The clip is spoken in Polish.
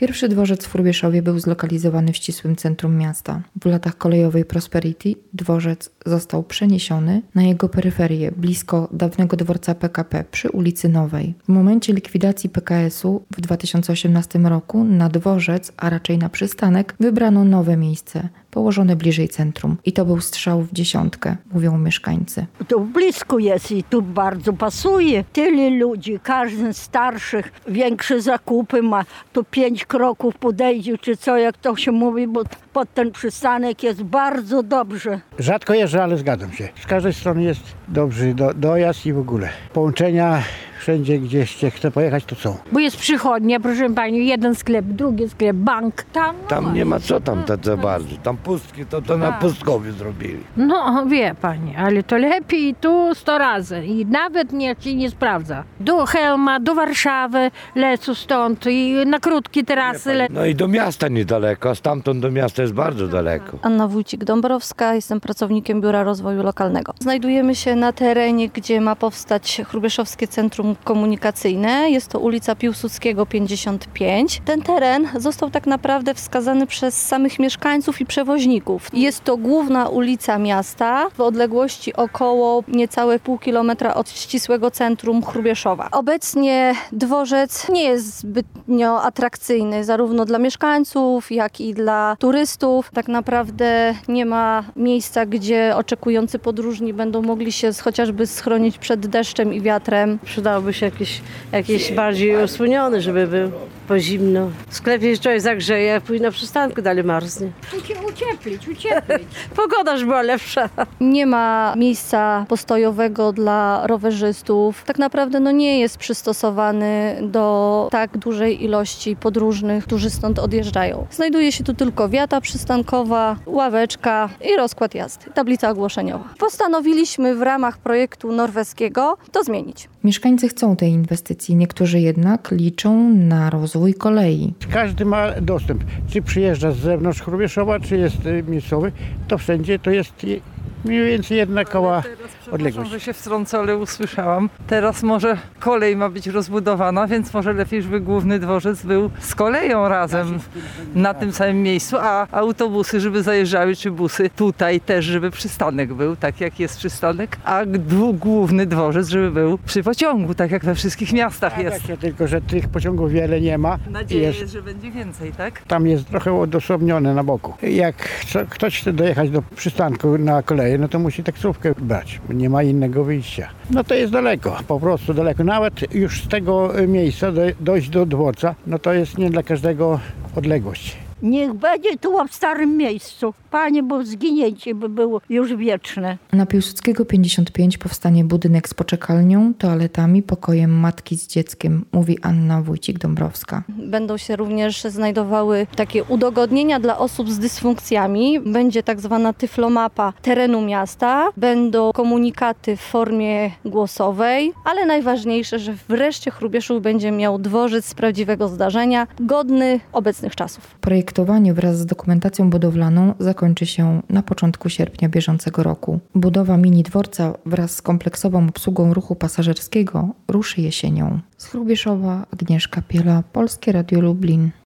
Pierwszy dworzec w Hrubieszowie był zlokalizowany w ścisłym centrum miasta. W latach kolejowej Prosperity dworzec został przeniesiony na jego peryferię, blisko dawnego dworca PKP przy ulicy Nowej. W momencie likwidacji PKS-u w 2018 roku na dworzec, a raczej na przystanek, wybrano nowe miejsce, położone bliżej centrum. I to był strzał w dziesiątkę, mówią mieszkańcy. Tu blisko jest i tu bardzo pasuje. Tyle ludzi, każdy z starszych większe zakupy ma. Tu 5 kroków podejdzie, czy co, jak to się mówi, bo pod ten przystanek jest bardzo dobrze. Rzadko jeżdżę, ale zgadzam się. Z każdej strony jest dobry dojazd i w ogóle. Połączenia wszędzie, gdzieś się chce pojechać, to są. Bo jest przychodnia, proszę pani, jeden sklep, drugi sklep, bank. Tam nie ma co tam za bardzo. Tam pustki, to na pustkowie zrobili. No wie pani, ale to lepiej tu 100 razy i nawet niech się nie sprawdza. Do Chełma, do Warszawy lecą stąd i na krótkie trasy lecą. No i do miasta niedaleko, a stamtąd do miasta jest bardzo daleko. Anna Wójcik-Dąbrowska, jestem pracownikiem Biura Rozwoju Lokalnego. Znajdujemy się na terenie, gdzie ma powstać Hrubieszowskie Centrum Komunikacyjne. Jest to ulica Piłsudskiego 55. Ten teren został tak naprawdę wskazany przez samych mieszkańców i przewoźników. Jest to główna ulica miasta w odległości około niecałe pół kilometra od ścisłego centrum Hrubieszowa. Obecnie dworzec nie jest zbytnio atrakcyjny zarówno dla mieszkańców, jak i dla turystów. Tak naprawdę nie ma miejsca, gdzie oczekujący podróżni będą mogli się chociażby schronić przed deszczem i wiatrem. Przydałoby się jakiś bardziej osłoniony, żeby był po zimno. W sklepie się człowiek zagrzeje, a później na przystanku dalej marznie. Ucieplić. Pogoda już była lepsza. Nie ma miejsca postojowego dla rowerzystów. Tak naprawdę nie jest przystosowany do tak dużej ilości podróżnych, którzy stąd odjeżdżają. Znajduje się tu tylko wiata przystankowa, ławeczka i rozkład jazdy, tablica ogłoszeniowa. Postanowiliśmy w ramach projektu norweskiego to zmienić. Mieszkańcy chcą tej inwestycji, niektórzy jednak liczą na rozwój kolei. Każdy ma dostęp. Czy przyjeżdża z zewnątrz Hrubieszowa, czy jest miejscowy, to wszędzie to jest mniej więcej jednakała odległość. Że się wtrącę, ale usłyszałam. Teraz może kolej ma być rozbudowana, więc może lepiej, żeby główny dworzec był z koleją razem na tym samym miejscu, a autobusy, żeby zajeżdżały, czy busy tutaj też, żeby przystanek był, tak jak jest przystanek, a główny dworzec, żeby był przy pociągu, tak jak we wszystkich miastach jest. Tak, tylko że tych pociągów wiele nie ma. Nadzieja jest, że będzie więcej, tak? Tam jest trochę odosobnione na boku. Jak ktoś chce dojechać do przystanku na koleję, no to musi taksówkę brać. Nie ma innego wyjścia. No to jest daleko, po prostu daleko. Nawet już z tego miejsca dojść do dworca, no to jest nie dla każdego odległość. Niech będzie tu w starym miejscu. Panie, bo zginięcie by było już wieczne. Na Piłsudskiego 55 powstanie budynek z poczekalnią, toaletami, pokojem matki z dzieckiem, mówi Anna Wójcik-Dąbrowska. Będą się również znajdowały takie udogodnienia dla osób z dysfunkcjami. Będzie tak zwana tyflomapa terenu miasta. Będą komunikaty w formie głosowej, ale najważniejsze, że wreszcie Hrubieszów będzie miał dworzec z prawdziwego zdarzenia, godny obecnych czasów. Projektowanie wraz z dokumentacją budowlaną zakończy się na początku sierpnia bieżącego roku. Budowa mini dworca wraz z kompleksową obsługą ruchu pasażerskiego ruszy jesienią. Z Hrubieszowa Agnieszka Piela, Polskie Radio Lublin.